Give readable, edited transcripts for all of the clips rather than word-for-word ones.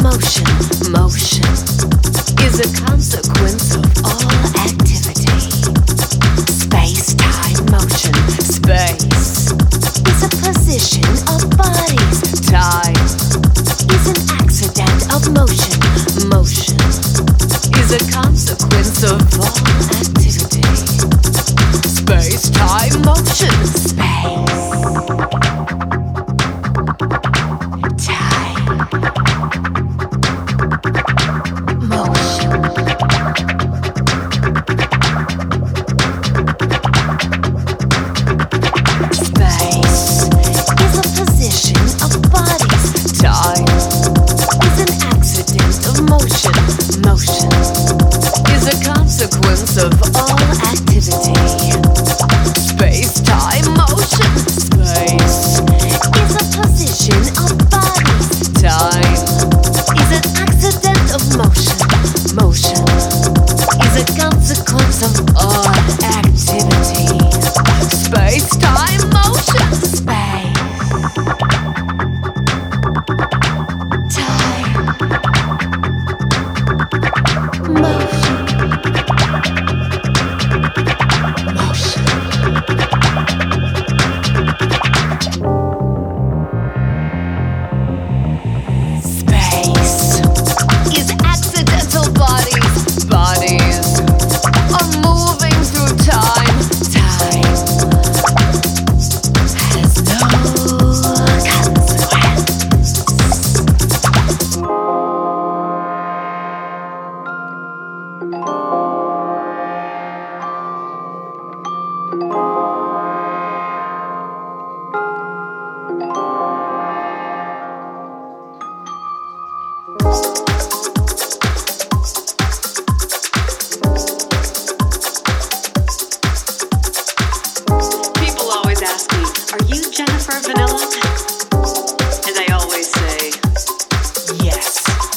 motion. Motion is a consequence of all activity. Space-time motion. Space is a position of bodies. Time is an accident of motion. Motion is a consequence of all activity. Space-time motion. Space. Consequence of all activity. Space-time motion. Space is a position of bodies. Time is an accident of motion. Motion is a consequence of all activity. Space-time motion. Space. Time. Motion. People always ask me, are you Jennifer Vanilla? And I always say, yes.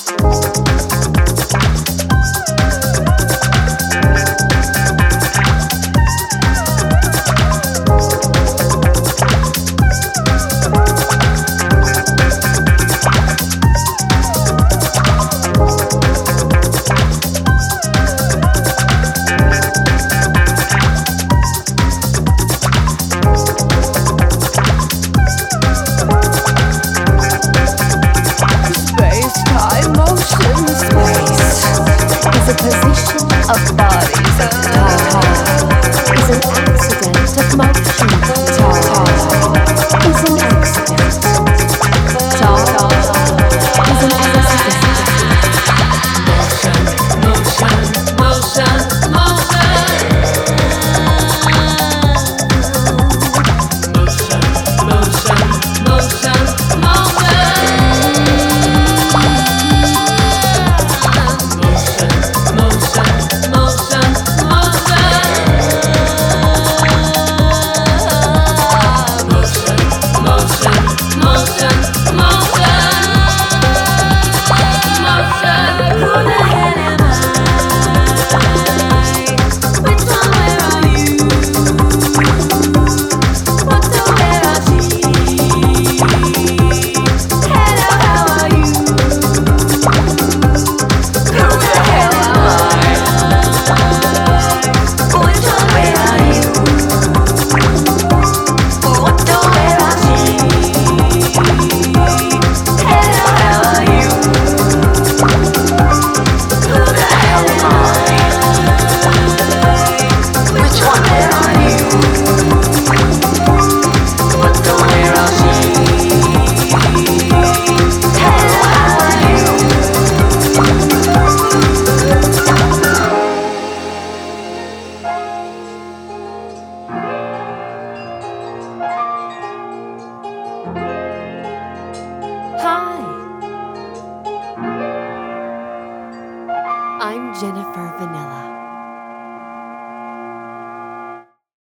Of bodies. Time is an accident of motion. Time is an accident. Time is an accident. Motion, motion, motion, motion. Motion, motion, motion, motion.